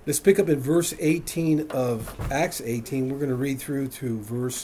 Let's pick up in verse 18 of Acts 18. We're going to read through to verse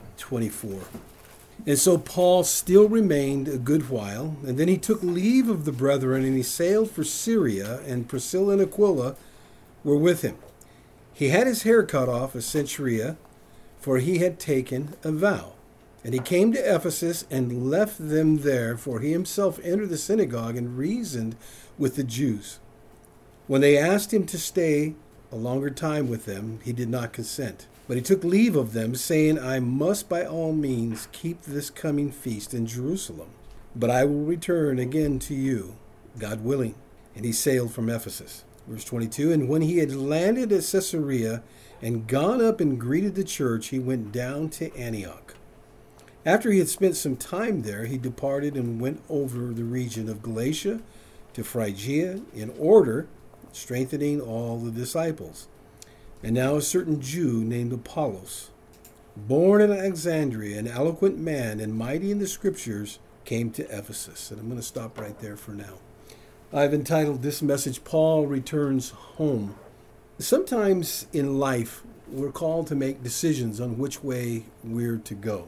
24. And so Paul still remained a good while, and then he took leave of the brethren, and he sailed for Syria, and Priscilla and Aquila were with him. He had his hair cut off at Cenchrea, for he had taken a vow. And he came to Ephesus and left them there, for he himself entered the synagogue and reasoned with the Jews. When they asked him to stay a longer time with them, he did not consent. But he took leave of them, saying, I must by all means keep this coming feast in Jerusalem, but I will return again to you, God willing. And he sailed from Ephesus. Verse 22, and when he had landed at Caesarea and gone up and greeted the church, he went down to Antioch. After he had spent some time there, he departed and went over the region of Galatia to Phrygia in order, strengthening all the disciples. And now a certain Jew named Apollos, born in Alexandria, an eloquent man and mighty in the scriptures, came to Ephesus. And I'm going to stop right there for now. I've entitled this message, Paul Returns Home. Sometimes in life, we're called to make decisions on which way we're to go.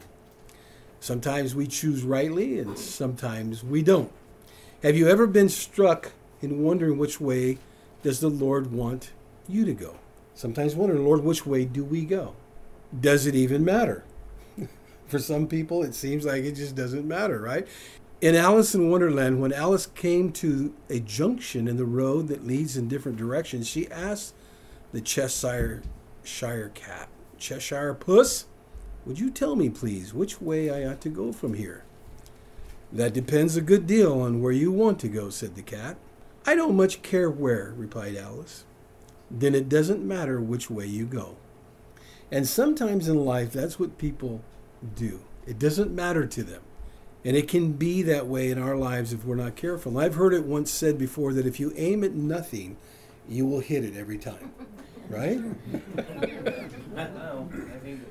Sometimes we choose rightly, and sometimes we don't. Have you ever been struck in wondering which way does the Lord want you to go? Sometimes wondering, Lord, which way do we go? Does it even matter? For some people, it seems like it just doesn't matter, right? In Alice in Wonderland, when Alice came to a junction in the road that leads in different directions, she asked the Cheshire cat, Cheshire puss, would you tell me, please, which way I ought to go from here? That depends a good deal on where you want to go, said the cat. I don't much care where, replied Alice. Then it doesn't matter which way you go. And sometimes in life, that's what people do. It doesn't matter to them. And it can be that way in our lives if we're not careful. I've heard it once said before that if you aim at nothing, you will hit it every time. Right? No, I aimed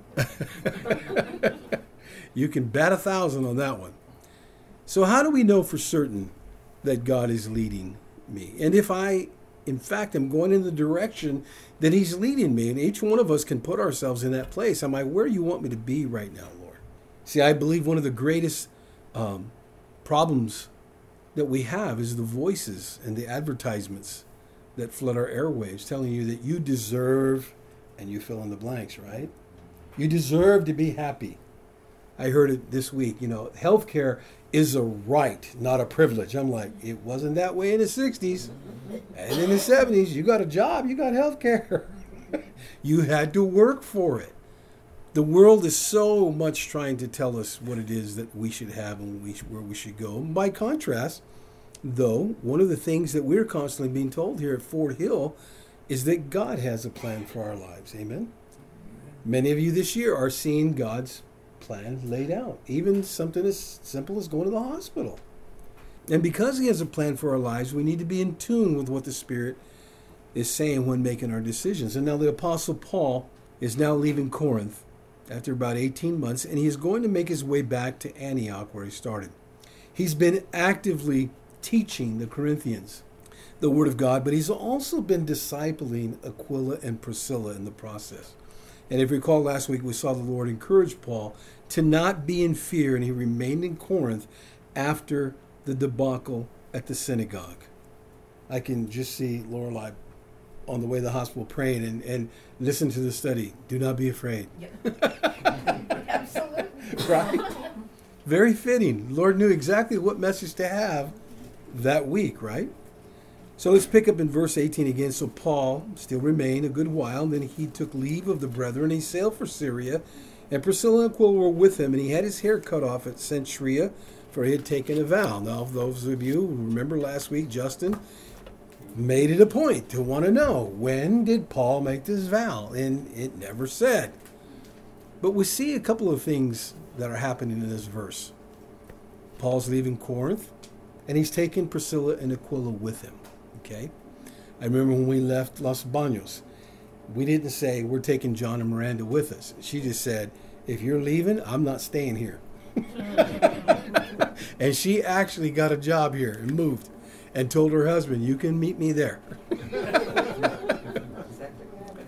at nothing. You can bat 1,000 on that one. So how do we know for certain that God is leading me? And if I, in fact, am going in the direction that he's leading me, and each one of us can put ourselves in that place. Am I where you want me to be right now, Lord? See, I believe one of the greatest problems that we have is the voices and the advertisements that flood our airwaves telling you that you deserve, and you fill in the blanks, right? You deserve to be happy. I heard it this week, healthcare is a right, not a privilege. I'm like, it wasn't that way in the 60s. And in the 70s, you got a job, you got healthcare. You had to work for it. The world is so much trying to tell us what it is that we should have and where we should go. By contrast, though, one of the things that we're constantly being told here at Fort Hill is that God has a plan for our lives. Amen? Many of you this year are seeing God's plan laid out. Even something as simple as going to the hospital. And because he has a plan for our lives, we need to be in tune with what the Spirit is saying when making our decisions. And now the Apostle Paul is now leaving Corinth after about 18 months, and he is going to make his way back to Antioch where he started. He's been actively teaching the Corinthians the Word of God, but he's also been discipling Aquila and Priscilla in the process. And if you recall last week, we saw the Lord encourage Paul to not be in fear, and he remained in Corinth after the debacle at the synagogue. I can just see Lorelei on the way to the hospital praying and listen to the study. Do not be afraid. Yeah. Absolutely. Right? Very fitting. The Lord knew exactly what message to have that week, right? So let's pick up in verse 18 again. So Paul still remained a good while. Then he took leave of the brethren. He sailed for Syria, and Priscilla and Aquila were with him, and he had his hair cut off at Cenchrea, for he had taken a vow. Now, those of you who remember last week, Justin made it a point to want to know, when did Paul make this vow? And it never said. But we see a couple of things that are happening in this verse. Paul's leaving Corinth, and he's taking Priscilla and Aquila with him. Okay? I remember when we left Los Baños, we didn't say, we're taking John and Miranda with us. She just said, if you're leaving, I'm not staying here. And she actually got a job here and moved and told her husband, you can meet me there.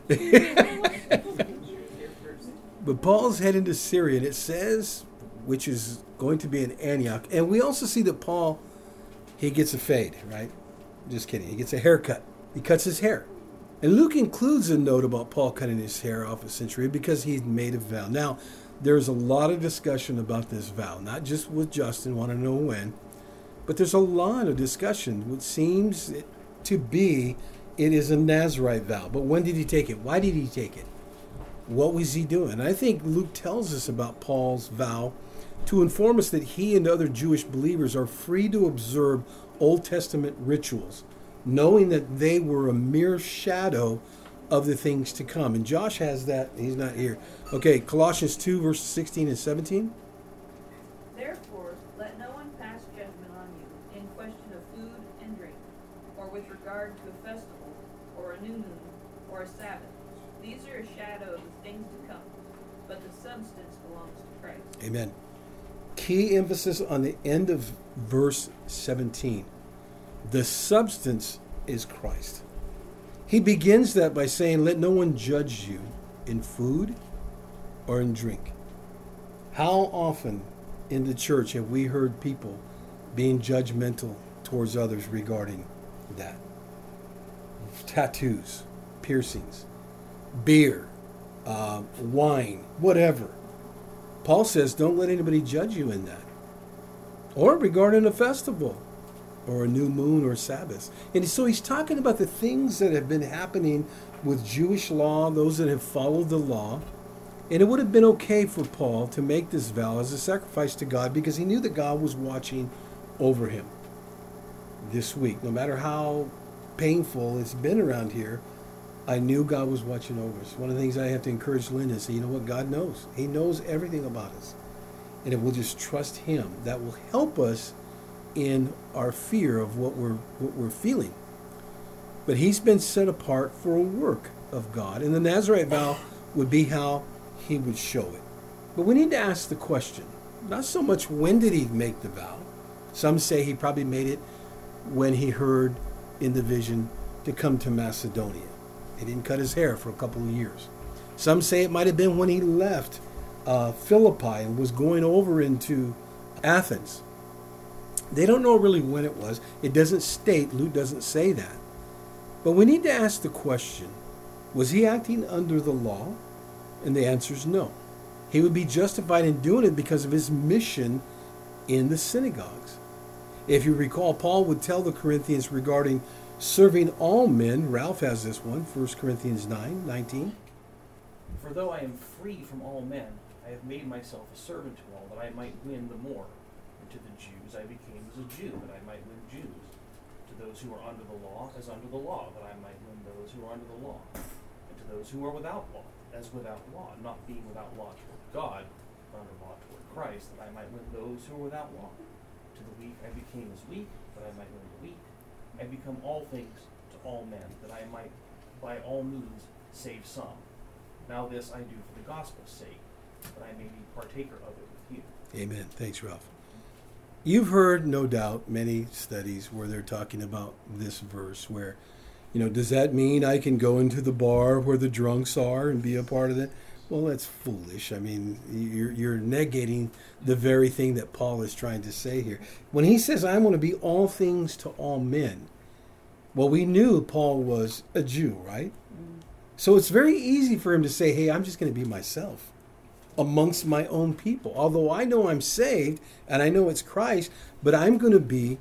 But Paul's heading to Syria, and it says, which is going to be in Antioch. And we also see that Paul, he gets a fade, right? Just kidding. He gets a haircut. He cuts his hair. And Luke includes a note about Paul cutting his hair off at Centuria because he's made a vow. Now, there's a lot of discussion about this vow, not just with Justin, want to know when, but there's a lot of discussion. What seems to be, it is a Nazirite vow. But when did he take it? Why did he take it? What was he doing? I think Luke tells us about Paul's vow to inform us that he and other Jewish believers are free to observe Old Testament rituals, knowing that they were a mere shadow of the things to come. And Josh has that. He's not here. Okay, Colossians 2, verses 16 and 17. Therefore, let no one pass judgment on you in question of food and drink, or with regard to a festival, or a new moon, or a Sabbath. These are a shadow of the things to come, but the substance belongs to Christ. Amen. Key emphasis on the end of verse 17. The substance is Christ. He begins that by saying, let no one judge you in food or in drink. How often in the church have we heard people being judgmental towards others regarding that? Tattoos, piercings, beer, wine, whatever. Paul says, don't let anybody judge you in that. Or regarding a festival, or a new moon or Sabbath. And so he's talking about the things that have been happening with Jewish law, those that have followed the law. And it would have been okay for Paul to make this vow as a sacrifice to God because he knew that God was watching over him this week. No matter how painful it's been around here, I knew God was watching over us. One of the things I have to encourage Lynn is, you know what, God knows. He knows everything about us. And if we'll just trust him, that will help us in our fear of what we're feeling. But he's been set apart for a work of God. And the Nazirite vow would be how he would show it. But we need to ask the question, not so much when did he make the vow. Some say he probably made it when he heard in the vision to come to Macedonia. He didn't cut his hair for a couple of years. Some say it might have been when he left Philippi and was going over into Athens. They don't know really when it was. It doesn't state, Luke doesn't say that. But we need to ask the question, was he acting under the law? And the answer is no. He would be justified in doing it because of his mission in the synagogues. If you recall, Paul would tell the Corinthians regarding serving all men. Ralph has this one, 1 Corinthians 9:19. For though I am free from all men, I have made myself a servant to all, that I might win the more. And to the Jews I became as a Jew, that I might win Jews. To those who are under the law, as under the law, that I might win those who are under the law. And to those who are without law, as without law, not being without law toward God, but under law toward Christ, that I might win those who are without law. To the weak I became as weak, that I might win the weak. I become all things to all men, that I might by all means save some. Now this I do for the gospel's sake, that I may be partaker of it with you. Amen. Thanks, Ralph. You've heard, no doubt, many studies where they're talking about this verse where, does that mean I can go into the bar where the drunks are and be a part of it? Well, that's foolish. I mean, you're negating the very thing that Paul is trying to say here. When he says, I'm going to be all things to all men, well, we knew Paul was a Jew, right? So it's very easy for him to say, hey, I'm just going to be myself amongst my own people. Although I know I'm saved and I know it's Christ, but I'm going to be,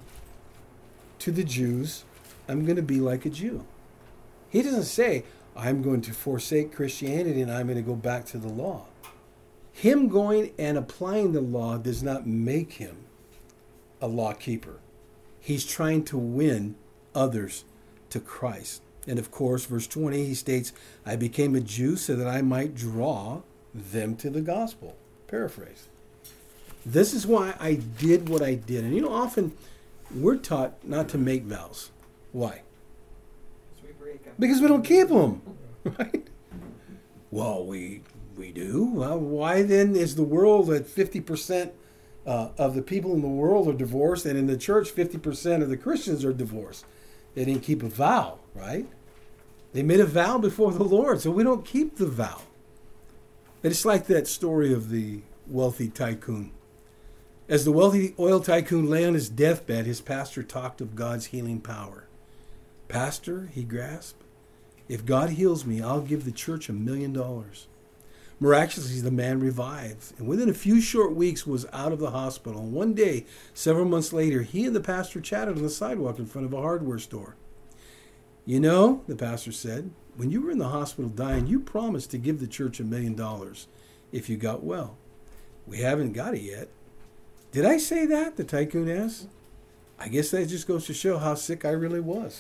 to the Jews, I'm going to be like a Jew. He doesn't say, I'm going to forsake Christianity and I'm going to go back to the law. Him going and applying the law does not make him a law keeper. He's trying to win others to Christ. And of course, verse 20, he states, I became a Jew so that I might draw them to the gospel. Paraphrase. This is why I did what I did. And often we're taught not to make vows. Why? Because we don't keep them, right? Well, we do. Well, why then is the world at 50% of the people in the world are divorced, and in the church 50% of the Christians are divorced? They didn't keep a vow, right? They made a vow before the Lord, so we don't keep the vow. And it's like that story of the wealthy tycoon. As the wealthy oil tycoon lay on his deathbed, his pastor talked of God's healing power. Pastor, he grasped, if God heals me, I'll give the church $1 million. Miraculously, the man revived, and within a few short weeks was out of the hospital. And one day, several months later, he and the pastor chatted on the sidewalk in front of a hardware store. You know, the pastor said, when you were in the hospital dying, you promised to give the church $1 million if you got well. We haven't got it yet. Did I say that? The tycoon asked. I guess that just goes to show how sick I really was.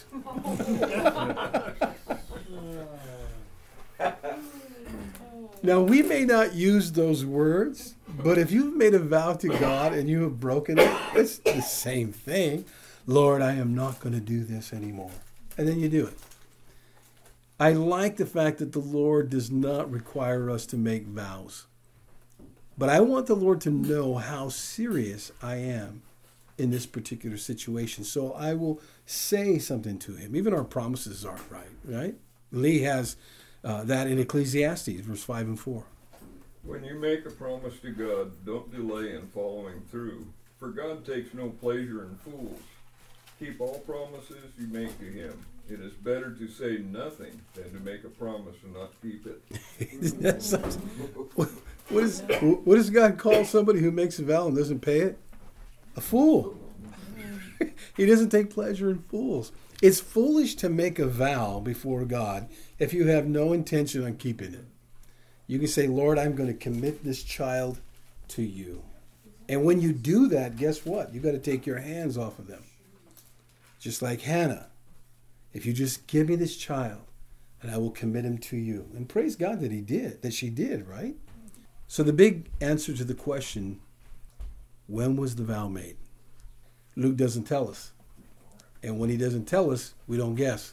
Now, we may not use those words, but if you've made a vow to God and you have broken it, it's the same thing. Lord, I am not going to do this anymore. And then you do it. I like the fact that the Lord does not require us to make vows. But I want the Lord to know how serious I am in this particular situation. So I will say something to him. Even our promises aren't right? Lee has that in Ecclesiastes, verse 5 and 4. When you make a promise to God, don't delay in following through, for God takes no pleasure in fools. Keep all promises you make to him. It is better to say nothing than to make a promise and not keep it. What does God call somebody who makes a vow and doesn't pay it? A fool. He doesn't take pleasure in fools. It's foolish to make a vow before God if you have no intention on keeping it. You can say, Lord, I'm going to commit this child to you. And when you do that, guess what? You've got to take your hands off of them. Just like Hannah. If you just give me this child, and I will commit him to you. And praise God that she did, right? So the big answer to the question, when was the vow made? Luke doesn't tell us. And when he doesn't tell us, we don't guess.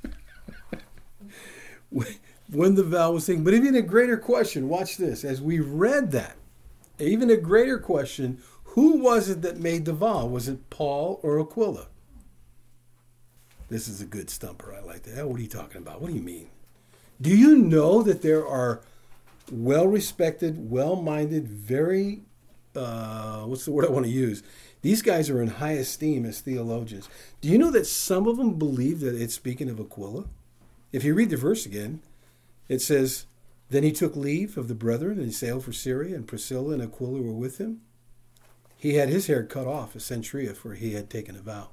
When the vow was taken. But even a greater question, watch this. As we read that, even a greater question, who was it that made the vow? Was it Paul or Aquila? This is a good stumper. I like that. What are you talking about? What do you mean? Do you know that there are well-respected, well-minded, very, what's the word I want to use? These guys are in high esteem as theologians. Do you know that some of them believe that it's speaking of Aquila? If you read the verse again, it says, then he took leave of the brethren and he sailed for Syria, and Priscilla and Aquila were with him. He had his hair cut off at Cenchrea, for he had taken a vow.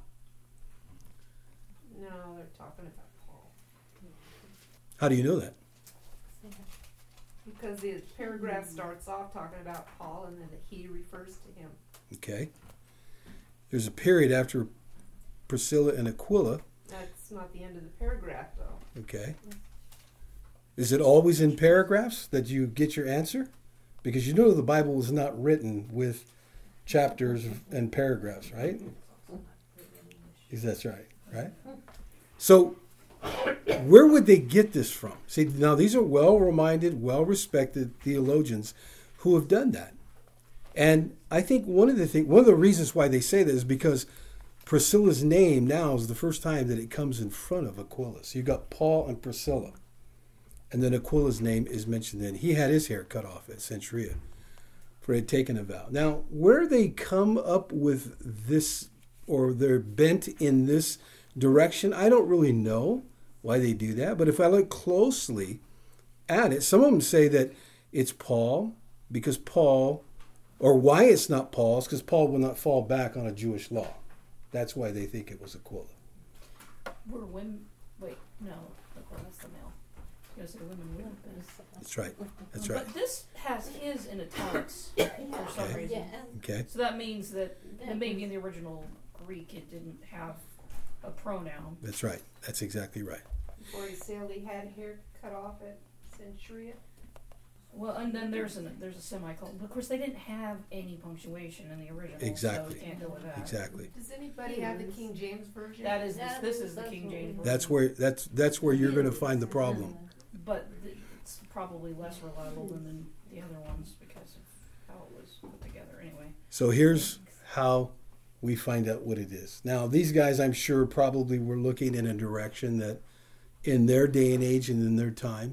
No, they're talking about Paul. How do you know that? Because the paragraph starts off talking about Paul and then he refers to him. Okay. There's a period after Priscilla and Aquila. That's not the end of the paragraph, though. Okay. Is it always in paragraphs that you get your answer? Because you know the Bible was not written with chapters and paragraphs, right? That's right, right? So where would they get this from? See, now these are well-reminded, well-respected theologians who have done that. And I think one of the reasons why they say that is because Priscilla's name now is the first time that it comes in front of Aquila. So you got Paul and Priscilla. And then Aquila's name is mentioned then. He had his hair cut off at Cenchrea, for he had taken a vow. Now, where they come up with this, or they're bent in this direction, I don't really know why they do that. But if I look closely at it, some of them say that it's Paul, because Paul, or why it's not Paul's, because Paul will not fall back on a Jewish law. That's why they think it was Aquila. Were women? Wait, no, that's the male. I was going to say women would have been. That's right. That's right. But this has his in italics for some reason. Yeah. Okay. So that means that maybe in the original Greek it didn't have a pronoun. That's right. That's exactly right. Before he sailed, he had hair cut off at Cenchrea. Well, and then there's a semicolon. But of course, they didn't have any punctuation in the original. Exactly. So you can't go with that. Exactly. Does anybody have the King James version? That is, this is the King James version. That's where you're going to find the problem. But it's probably less reliable than the other ones because of how it was put together anyway. So here's how we find out what it is. Now, these guys, I'm sure, probably were looking in a direction that in their day and age and in their time.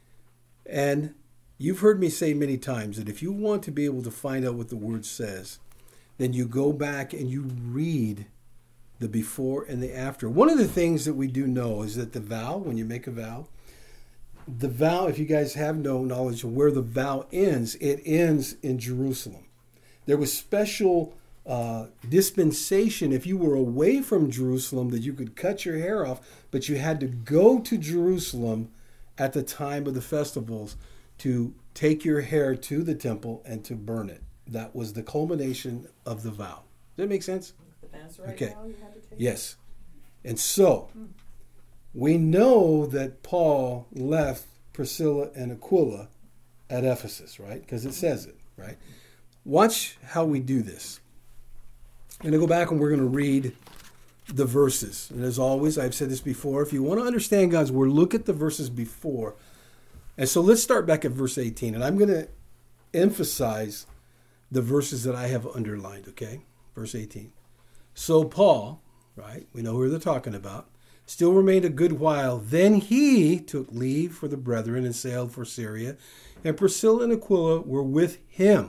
And you've heard me say many times that if you want to be able to find out what the Word says, then you go back and you read the before and the after. One of the things that we do know is that the vow, when you make a vow, the vow, if you guys have no knowledge of where the vow ends, it ends in Jerusalem. There was special dispensation if you were away from Jerusalem that you could cut your hair off, but you had to go to Jerusalem at the time of the festivals to take your hair to the temple and to burn it. That was the culmination of the vow. Does that make sense? The Nazarite Okay. vow you had to take? Yes. And so, we know that Paul left Priscilla and Aquila at Ephesus, right? Because it says it, right? Watch how we do this. I'm going to go back and we're going to read the verses. And as always, I've said this before, if you want to understand God's word, look at the verses before. And so let's start back at verse 18. And I'm going to emphasize the verses that I have underlined, okay? Verse 18. So Paul, right, we know who they're talking about, still remained a good while. Then he took leave for the brethren and sailed for Syria. And Priscilla and Aquila were with him.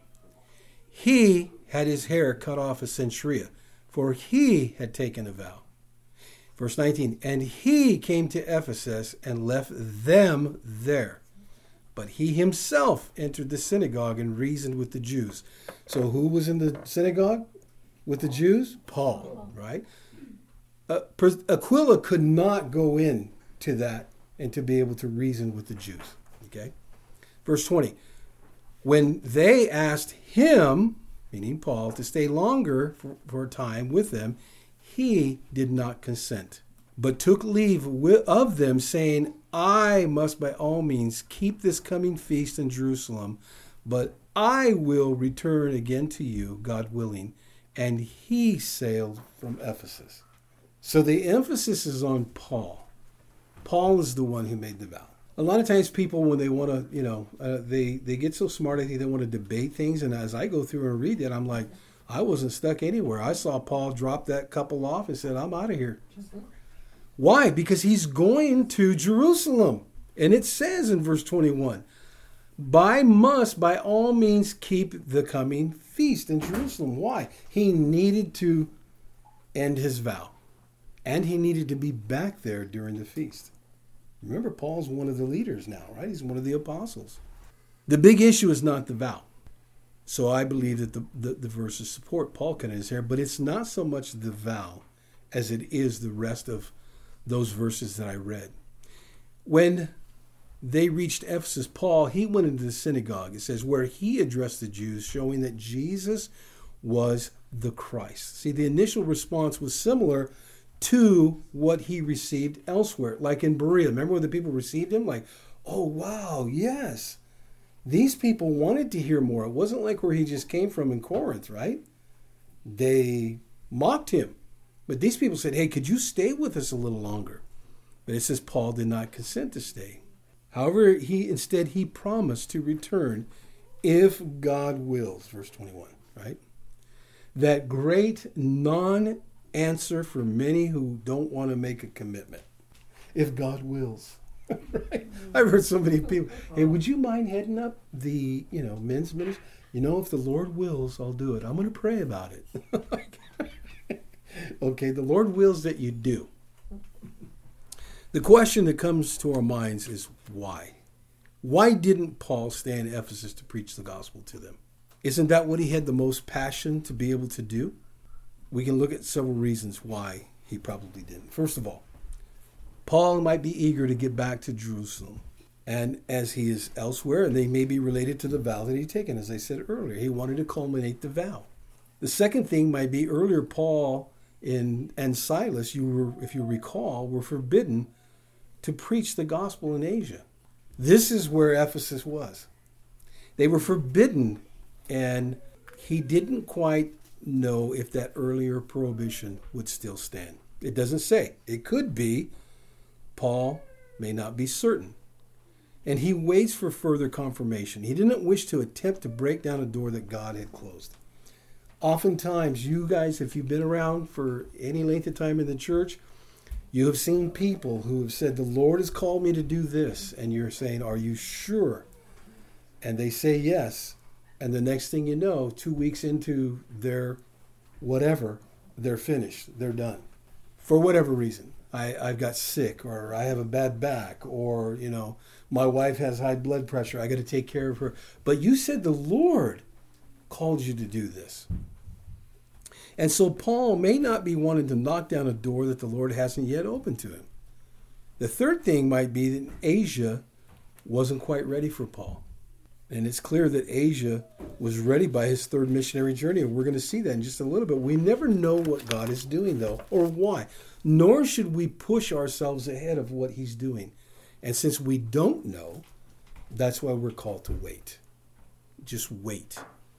He had his hair cut off at Cenchrea, for he had taken a vow. Verse 19, and he came to Ephesus and left them there. But he himself entered the synagogue and reasoned with the Jews. So who was in the synagogue with the Jews? Paul, right? Aquila could not go in to that and to be able to reason with the Jews. Okay? Verse 20, when they asked him, meaning Paul, to stay longer for a time with them, he did not consent, but took leave of them, saying, I must by all means keep this coming feast in Jerusalem, but I will return again to you, God willing. And he sailed from Ephesus. So the emphasis is on Paul. Paul is the one who made the vow. A lot of times people, when they want to, they get so smart, I think they want to debate things. And as I go through and read that, I'm like, I wasn't stuck anywhere. I saw Paul drop that couple off and said, I'm out of here. Why? Because he's going to Jerusalem. And it says in verse 21, must by all means keep the coming feast in Jerusalem. Why? He needed to end his vow. And he needed to be back there during the feast. Remember, Paul's one of the leaders now, right? He's one of the apostles. The big issue is not the vow. So I believe that the verses support Paul cutting his hair, but it's not so much the vow as it is the rest of those verses that I read. When they reached Ephesus, Paul, he went into the synagogue, it says, where he addressed the Jews, showing that Jesus was the Christ. See, the initial response was similar to what he received elsewhere, like in Berea. Remember when the people received him? Like, oh, wow, yes. These people wanted to hear more. It wasn't like where he just came from in Corinth, right? They mocked him. But these people said, hey, could you stay with us a little longer? But it says Paul did not consent to stay. However, he promised to return if God wills, verse 21, right? That great non-answer for many who don't want to make a commitment. If God wills. Right? I've heard so many people, hey, would you mind heading up the, men's ministry? If the Lord wills, I'll do it. I'm going to pray about it. Okay, the Lord wills that you do. The question that comes to our minds is why? Why didn't Paul stay in Ephesus to preach the gospel to them? Isn't that what he had the most passion to be able to do? We can look at several reasons why he probably didn't. First of all, Paul might be eager to get back to Jerusalem, and as he is elsewhere, and they may be related to the vow that he'd taken, as I said earlier. He wanted to culminate the vow. The second thing might be earlier Paul and Silas, if you recall, were forbidden to preach the gospel in Asia. This is where Ephesus was. They were forbidden, and he didn't quite know if that earlier prohibition would still stand. It doesn't say. It could be. Paul may not be certain. And he waits for further confirmation. He didn't wish to attempt to break down a door that God had closed. Oftentimes, you guys, if you've been around for any length of time in the church, You have seen people who have said, the Lord has called me to do this. And you're saying, are you sure? And they say yes. And the next thing you know, 2 weeks into their whatever, they're finished. They're done. For whatever reason. I've got sick, or I have a bad back, or, my wife has high blood pressure. I got to take care of her. But you said the Lord called you to do this. And so Paul may not be wanting to knock down a door that the Lord hasn't yet opened to him. The third thing might be that Asia wasn't quite ready for Paul. And it's clear that Asia was ready by his third missionary journey. And we're going to see that in just a little bit. We never know what God is doing, though, or why. Nor should we push ourselves ahead of what he's doing. And since we don't know, that's why we're called to wait. Just wait.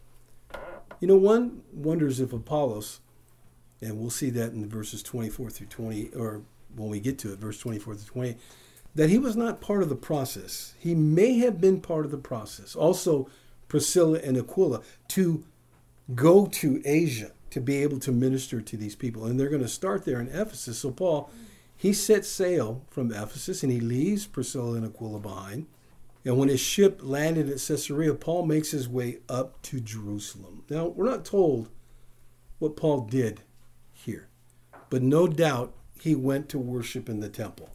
One wonders if Apollos, and we'll see that in verses 24 through 20, or when we get to it, verse 24 through 20, that he was not part of the process. He may have been part of the process. Also, Priscilla and Aquila, to go to Asia to be able to minister to these people. And they're going to start there in Ephesus. So Paul, he sets sail from Ephesus, and he leaves Priscilla and Aquila behind. And when his ship landed at Caesarea, Paul makes his way up to Jerusalem. Now, we're not told what Paul did here, but no doubt he went to worship in the temple.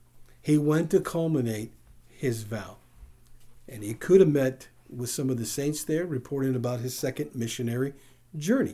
He went to culminate his vow. And he could have met with some of the saints there, reporting about his second missionary journey.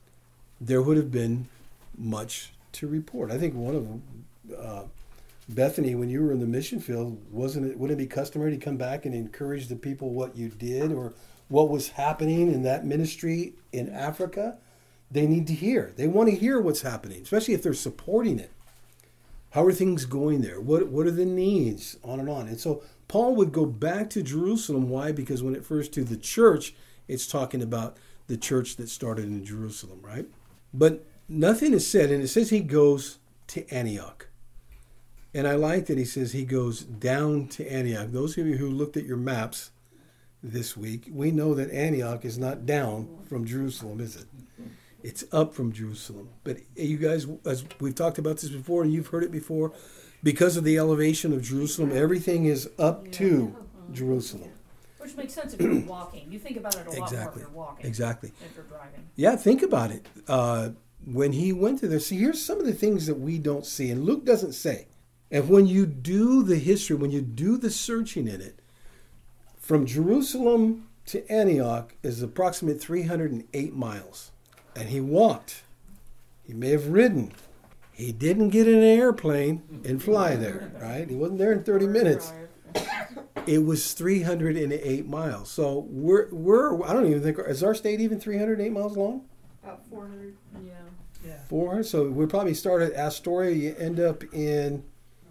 There would have been much to report. I think one of them, Bethany, when you were in the mission field, wouldn't it be customary to come back and encourage the people what you did or what was happening in that ministry in Africa? They need to hear. They want to hear what's happening, especially if they're supporting it. How are things going there? What are the needs? On and on. And so Paul would go back to Jerusalem. Why? Because when it refers to the church, it's talking about the church that started in Jerusalem, right? But nothing is said, and it says he goes to Antioch. And I like that he says he goes down to Antioch. Those of you who looked at your maps this week, we know that Antioch is not down from Jerusalem, is it? It's up from Jerusalem. But you guys, as we've talked about this before, and you've heard it before, because of the elevation of Jerusalem, everything is up to Jerusalem. Which makes sense if you're walking. You think about it a lot more if you're walking. Exactly. If you're driving. Yeah, think about it. When he went to there, see, here's some of the things that we don't see, and Luke doesn't say. And when you do the history, when you do the searching in it, from Jerusalem to Antioch is approximately 308 miles. And he walked. He may have ridden. He didn't get in an airplane and fly there, right? He wasn't there in 30 minutes. It was 308 miles. So we're I don't even think, is our state even 308 miles long? About 400. Yeah. 400. So we probably start at Astoria. You end up in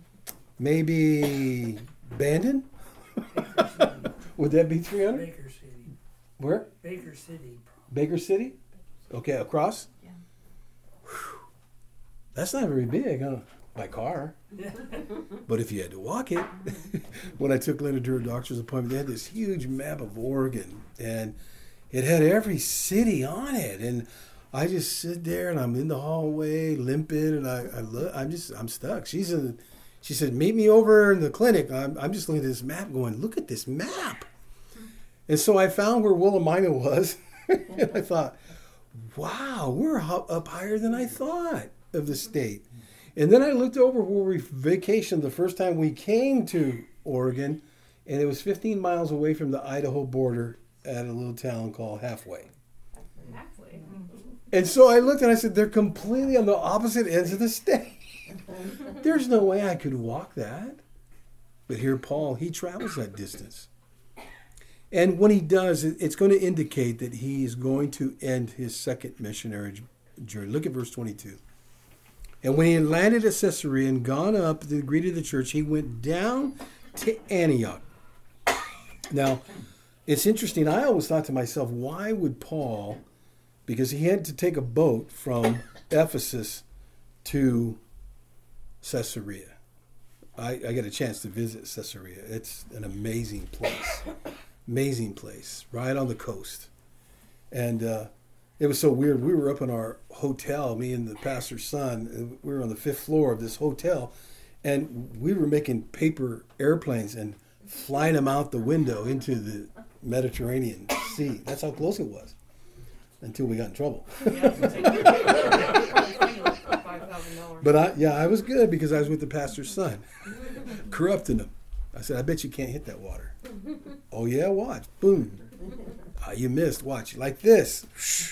maybe Bandon? Would that be 300? Baker City. Where? Baker City. Baker City? Okay, across? Yeah. Whew. That's not very big, huh? By car. But if you had to walk it, when I took Linda to her doctor's appointment, they had this huge map of Oregon, and it had every city on it. And I just sit there, and I'm in the hallway limping, and I'm stuck. She said, meet me over in the clinic. I'm just looking at this map going, look at this map. And so I found where Willamina was, and I thought, wow, we're up higher than I thought of the state. And then I looked over where we vacationed the first time we came to Oregon, and it was 15 miles away from the Idaho border at a little town called Halfway. Halfway. And so I looked and I said, they're completely on the opposite ends of the state. There's no way I could walk that. But here Paul, he travels that distance. And when he does, it's going to indicate that he is going to end his second missionary journey. Look at verse 22. And when he had landed at Caesarea and gone up to greet the church, he went down to Antioch. Now, it's interesting. I always thought to myself, why would Paul, because he had to take a boat from Ephesus to Caesarea. I got a chance to visit Caesarea. It's an amazing place. Amazing place, right on the coast. And It was so weird. We were up in our hotel, me and the pastor's son. And we were on the 5th floor of this hotel, and we were making paper airplanes and flying them out the window into the Mediterranean Sea. That's how close it was, until we got in trouble. But I was good because I was with the pastor's son, corrupting him. I said, I bet you can't hit that water. Oh yeah, watch. Boom. You missed. Watch. Like this.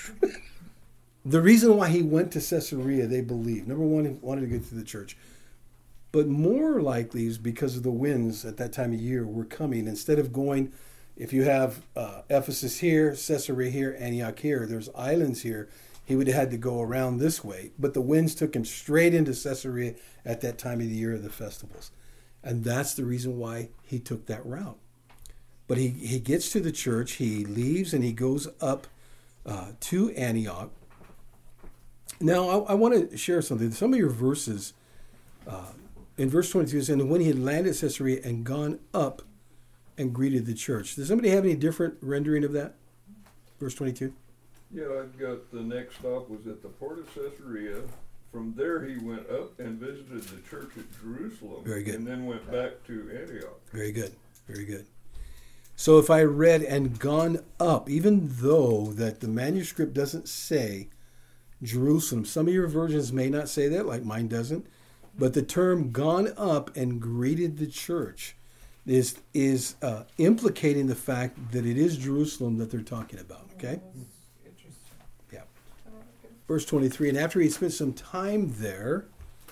The reason why he went to Caesarea, they believe. Number one, he wanted to get to the church. But more likely is because of the winds at that time of year were coming. Instead of going, if you have Ephesus here, Caesarea here, Antioch here, there's islands here, he would have had to go around this way. But the winds took him straight into Caesarea at that time of the year of the festivals. And that's the reason why he took that route. But he gets to the church, he leaves, and he goes up to Antioch. Now, I want to share something. Some of your verses, in verse 22, it says, and when he had landed at Caesarea and gone up and greeted the church. Does somebody have any different rendering of that? Verse 22? Yeah, I've got the next stop was at the port of Caesarea. From there he went up and visited the church at Jerusalem. Very good. And then went back to Antioch. Very good. Very good. So if I read and gone up, even though that the manuscript doesn't say Jerusalem, some of your versions may not say that, like mine doesn't, but the term gone up and greeted the church is implicating the fact that it is Jerusalem that they're talking about, okay? Yeah. Verse 23, and after he had spent some time there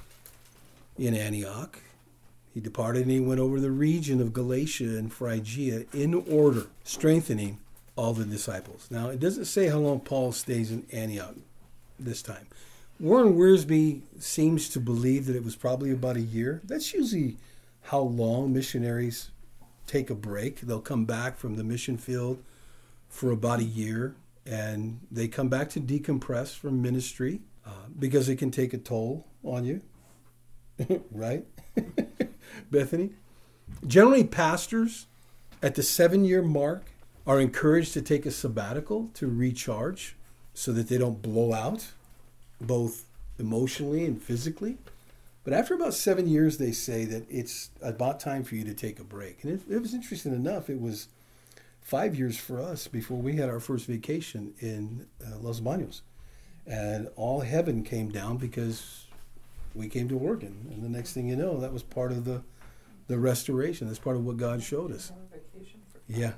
in Antioch, he departed and he went over the region of Galatia and Phrygia in order, strengthening all the disciples. Now, it doesn't say how long Paul stays in Antioch this time. Warren Wiersbe seems to believe that it was probably about a year. That's usually how long missionaries take a break. They'll come back from the mission field for about a year, and they come back to decompress from ministry because it can take a toll on you, right? Bethany? Generally, pastors at the 7-year mark are encouraged to take a sabbatical to recharge so that they don't blow out, both emotionally and physically. But after about 7 years, they say that it's about time for you to take a break. And it was interesting enough. It was 5 years for us before we had our first vacation in Los Baños. And all heaven came down because we came to Oregon. And the next thing you know, that was part of the restoration. That's part of what God showed us. Yeah.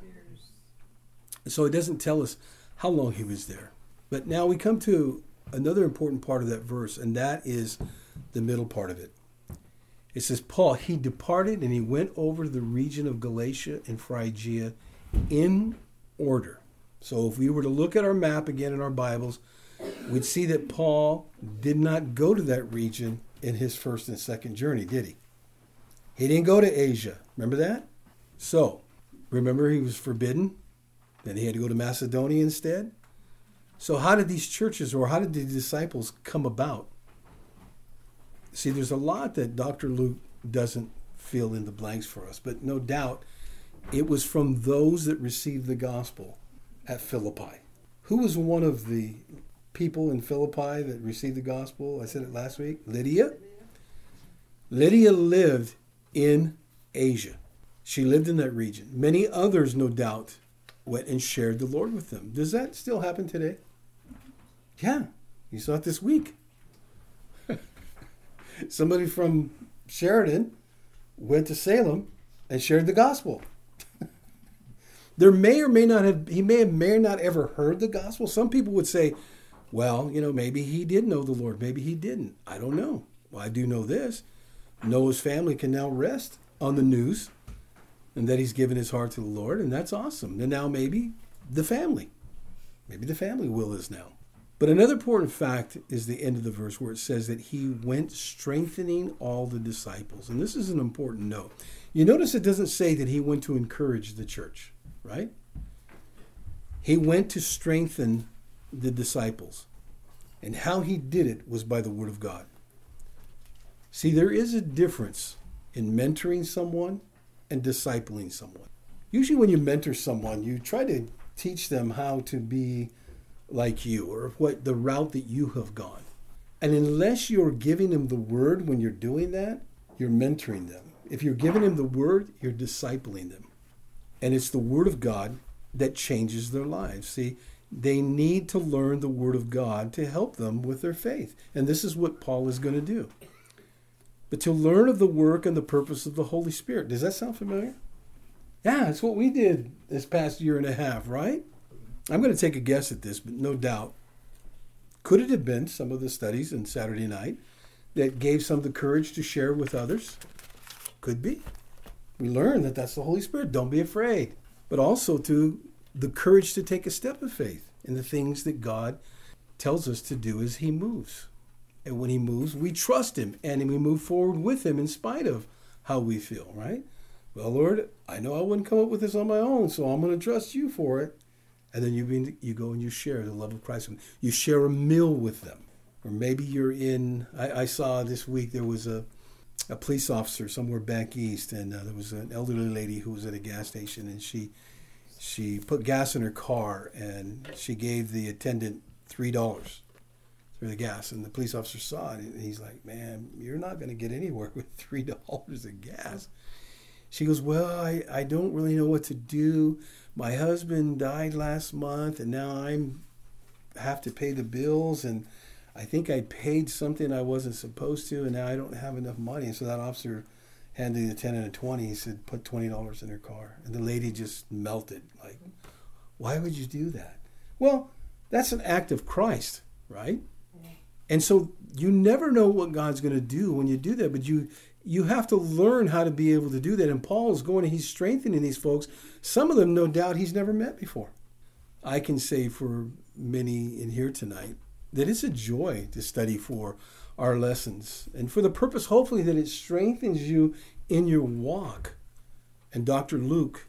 So it doesn't tell us how long he was there. But now we come to another important part of that verse, and that is the middle part of it. It says, Paul, he departed and he went over the region of Galatia and Phrygia in order. So if we were to look at our map again in our Bibles, we'd see that Paul did not go to that region in his first and second journey, did he? He didn't go to Asia. Remember that? So, remember he was forbidden? Then he had to go to Macedonia instead? So how did these churches, or how did the disciples come about? See, there's a lot that Dr. Luke doesn't fill in the blanks for us, but no doubt it was from those that received the gospel at Philippi. Who was one of the people in Philippi that received the gospel? I said it last week. Lydia. Lydia lived in Asia. She lived in that region. Many others, no doubt, went and shared the Lord with them. Does that still happen today? Yeah, you saw it this week. Somebody from Sheridan went to Salem and shared the gospel. There may or may not have, he may or not ever heard the gospel. Some people would say, well, maybe he did know the Lord. Maybe he didn't. I don't know. Well, I do know this. Noah's family can now rest on the news and that he's given his heart to the Lord, and that's awesome. And now maybe the family will is now. But another important fact is the end of the verse where it says that he went strengthening all the disciples. And this is an important note. You notice it doesn't say that he went to encourage the church, right? He went to strengthen the disciples. And how he did it was by the word of God. See, there is a difference in mentoring someone and discipling someone. Usually when you mentor someone, you try to teach them how to be like you, or what the route that you have gone. And unless you're giving them the word when you're doing that, you're mentoring them. If you're giving them the word, you're discipling them. And it's the word of God that changes their lives. See, they need to learn the word of God to help them with their faith. And this is what Paul is going to do. But to learn of the work and the purpose of the Holy Spirit. Does that sound familiar? Yeah, it's what we did this past year and a half, right? I'm going to take a guess at this, but no doubt. Could it have been some of the studies on Saturday night that gave some of the courage to share with others? Could be. We learn that that's the Holy Spirit. Don't be afraid. But also to the courage to take a step of faith in the things that God tells us to do as he moves. And when he moves, we trust him and we move forward with him in spite of how we feel, right? Well, Lord, I know I wouldn't come up with this on my own, so I'm going to trust you for it. And then you go and you share the love of Christ. You share a meal with them. Or maybe you're in, I saw this week there was a police officer somewhere back east, and there was an elderly lady who was at a gas station, and she put gas in her car, and she gave the attendant $3 for the gas. And the police officer saw it, and he's like, man, you're not going to get anywhere with $3 of gas. She goes, well, I don't really know what to do. My husband died last month, and now I have to pay the bills, and I think I paid something I wasn't supposed to, and now I don't have enough money. And so that officer handed the attendant a 20. He said, put $20 in her car. And the lady just melted. Like, why would you do that? Well, that's an act of Christ, right? And so you never know what God's going to do when you do that, but you have to learn how to be able to do that. And Paul is going and he's strengthening these folks. Some of them, no doubt, he's never met before. I can say for many in here tonight that it's a joy to study for our lessons. And for the purpose, hopefully, that it strengthens you in your walk. And Dr. Luke,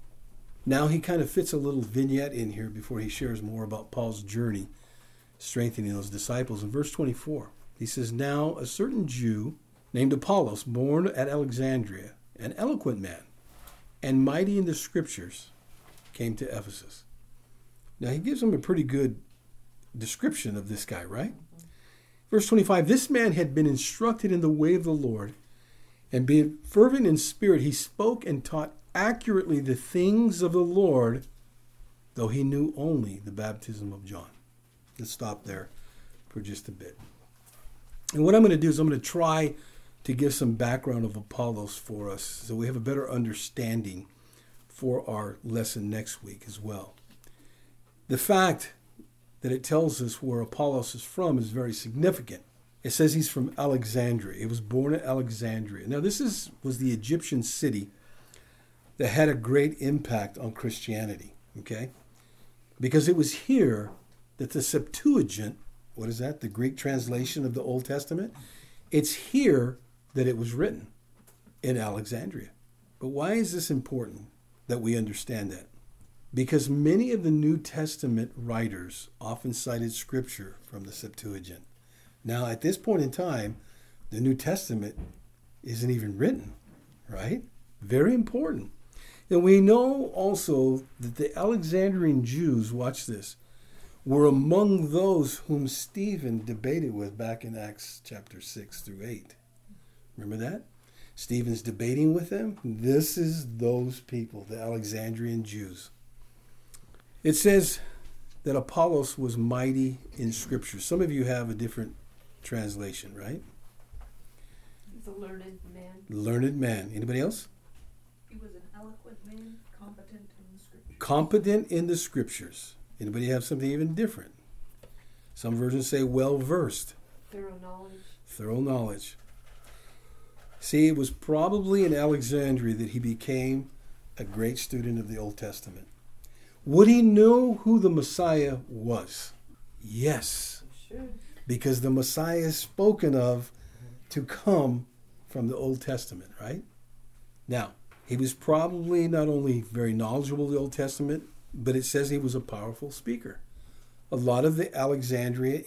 now he kind of fits a little vignette in here before he shares more about Paul's journey, strengthening those disciples. In verse 24, he says, now a certain Jew named Apollos, born at Alexandria, an eloquent man, and mighty in the scriptures, came to Ephesus. Now he gives them a pretty good description of this guy, right? Verse 25, this man had been instructed in the way of the Lord, and being fervent in spirit, he spoke and taught accurately the things of the Lord, though he knew only the baptism of John. Let's stop there for just a bit. And what I'm going to do is I'm going to try to give some background of Apollos for us so we have a better understanding for our lesson next week as well. The fact that it tells us where Apollos is from is very significant. It says he's from Alexandria. He was born at Alexandria. Now was the Egyptian city that had a great impact on Christianity, okay? Because it was here that the Septuagint, what is that, the Greek translation of the Old Testament? It's here that it was written, in Alexandria. But why is this important that we understand that? Because many of the New Testament writers often cited scripture from the Septuagint. Now, at this point in time, the New Testament isn't even written, right? Very important. And we know also that the Alexandrian Jews, watch this, were among those whom Stephen debated with back in Acts chapter 6 through 8. Remember that? Stephen's debating with them. This is those people, the Alexandrian Jews. It says that Apollos was mighty in Scripture. Some of you have a different translation, right? He's a learned man. Learned man. Anybody else? He was an eloquent man, competent in the scriptures. Competent in the Scriptures. Anybody have something even different? Some versions say well-versed. Thorough knowledge. Thorough knowledge. See, it was probably in Alexandria that he became a great student of the Old Testament. Would he know who the Messiah was? Yes. He should. Because the Messiah is spoken of to come from the Old Testament, right? Now, he was probably not only very knowledgeable of the Old Testament, but it says he was a powerful speaker. A lot of the Alexandria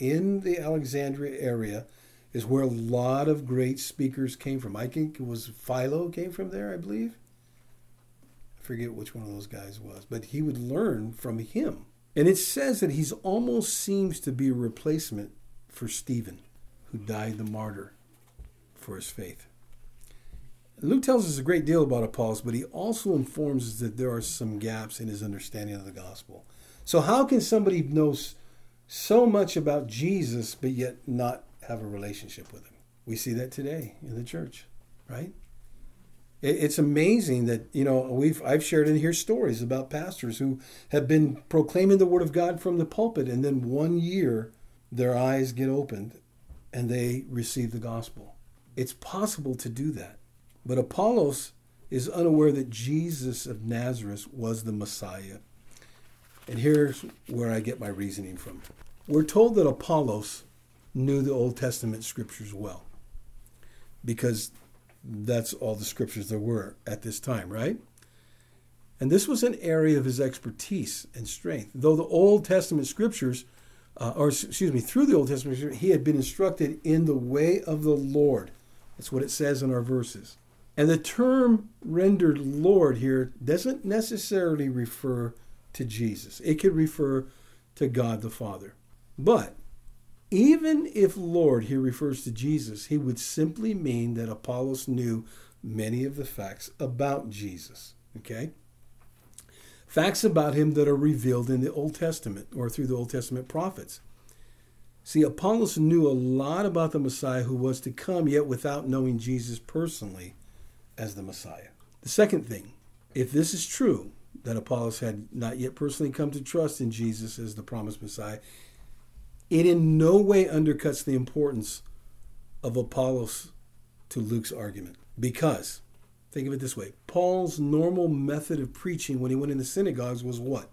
area is where a lot of great speakers came from. I think it was Philo came from there, I believe. I forget which one of those guys was, but he would learn from him. And it says that he's almost seems to be a replacement for Stephen, who died the martyr for his faith. Luke tells us a great deal about Apollos, but he also informs us that there are some gaps in his understanding of the gospel. So how can somebody know so much about Jesus, but yet not have a relationship with him? We see that today in the church, right? It's amazing that, I've shared in here stories about pastors who have been proclaiming the word of God from the pulpit, and then 1 year their eyes get opened and they receive the gospel. It's possible to do that. But Apollos is unaware that Jesus of Nazareth was the Messiah. And here's where I get my reasoning from. We're told that Apollos knew the Old Testament scriptures well, because that's all the scriptures there were at this time, right? And this was an area of his expertise and strength. Though the Old Testament scriptures, through the Old Testament scriptures, he had been instructed in the way of the Lord. That's what it says in our verses. And the term rendered Lord here doesn't necessarily refer to Jesus. It could refer to God the Father. But even if Lord here refers to Jesus, he would simply mean that Apollos knew many of the facts about Jesus. Okay? Facts about him that are revealed in the Old Testament or through the Old Testament prophets. See, Apollos knew a lot about the Messiah who was to come, yet without knowing Jesus personally as the Messiah. The second thing, if this is true, that Apollos had not yet personally come to trust in Jesus as the promised Messiah, it in no way undercuts the importance of Apollos to Luke's argument. Because, think of it this way, Paul's normal method of preaching when he went into synagogues was what?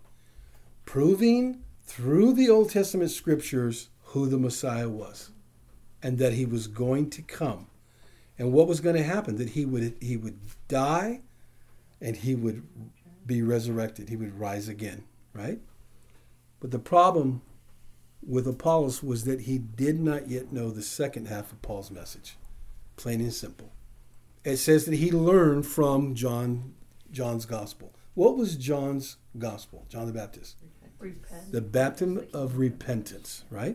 Proving through the Old Testament scriptures who the Messiah was, and that he was going to come. And what was going to happen? That he would die and he would be resurrected. He would rise again, right? But the problem with Apollos was that he did not yet know the second half of Paul's message. Plain and simple. It says that he learned from John's gospel. What was John's gospel? John the Baptist. Repent. The baptism of repentance, right?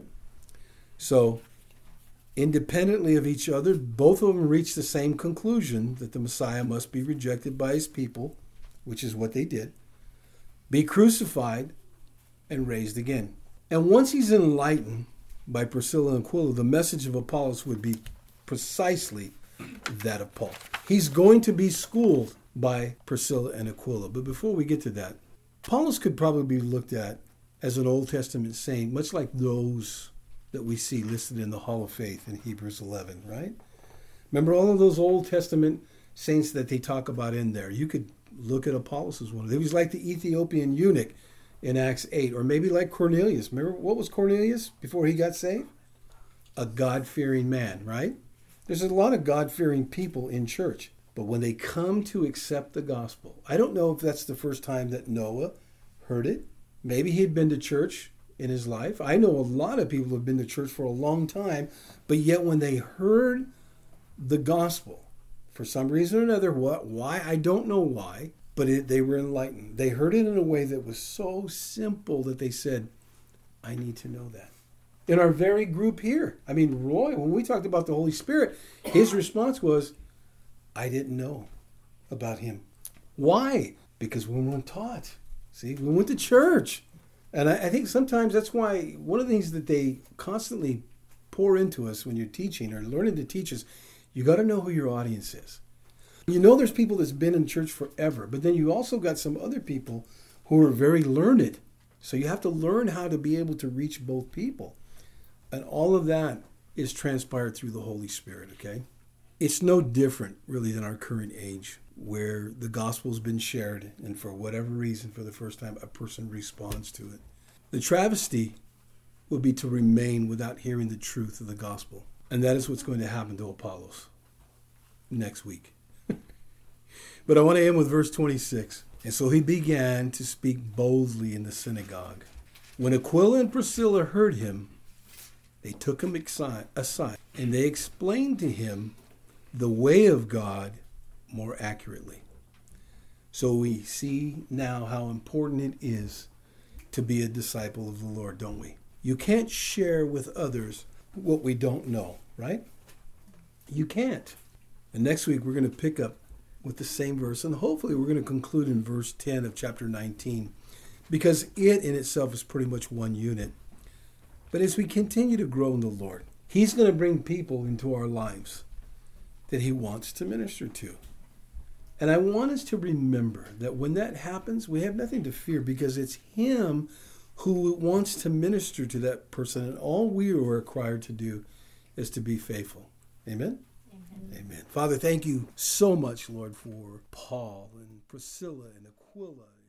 So, independently of each other, both of them reached the same conclusion, that the Messiah must be rejected by his people, which is what they did, be crucified, and raised again. And once he's enlightened by Priscilla and Aquila, the message of Apollos would be precisely that of Paul. He's going to be schooled by Priscilla and Aquila. But before we get to that, Apollos could probably be looked at as an Old Testament saint, much like those that we see listed in the Hall of Faith in Hebrews 11, right? Remember all of those Old Testament saints that they talk about in there? You could look at Apollos as one of them. He was like the Ethiopian eunuch in Acts 8, or maybe like Cornelius. Remember, what was Cornelius before he got saved? A God-fearing man, right? There's a lot of God-fearing people in church, but when they come to accept the gospel, I don't know if that's the first time that Noah heard it. Maybe he'd been to church in his life. I know a lot of people have been to church for a long time, but yet when they heard the gospel, for some reason or another, why? I don't know why, but they were enlightened. They heard it in a way that was so simple that they said, I need to know that. In our very group here, Roy, when we talked about the Holy Spirit, his response was, I didn't know about him. Why? Because we weren't taught. See, we went to church. And I think sometimes that's why one of the things that they constantly pour into us when you're teaching or learning to teach is, you got to know who your audience is. There's people that's been in church forever, but then you also got some other people who are very learned. So you have to learn how to be able to reach both people. And all of that is transpired through the Holy Spirit, okay? It's no different, really, than our current age, where the gospel's been shared, and for whatever reason, for the first time, a person responds to it. The travesty would be to remain without hearing the truth of the gospel. And that is what's going to happen to Apollos next week. But I want to end with verse 26. And so he began to speak boldly in the synagogue. When Aquila and Priscilla heard him, they took him aside, and they explained to him the way of God more accurately. So we see now how important it is to be a disciple of the Lord, don't we? You can't share with others what we don't know, right? You can't. And next week we're going to pick up with the same verse, and hopefully we're going to conclude in verse 10 of chapter 19, because it in itself is pretty much one unit. But as we continue to grow in the Lord, He's going to bring people into our lives that He wants to minister to. And I want us to remember that when that happens, we have nothing to fear, because it's Him who wants to minister to that person, and all we are required to do is to be faithful. Amen? Amen. Father, thank you so much, Lord, for Paul and Priscilla and Aquila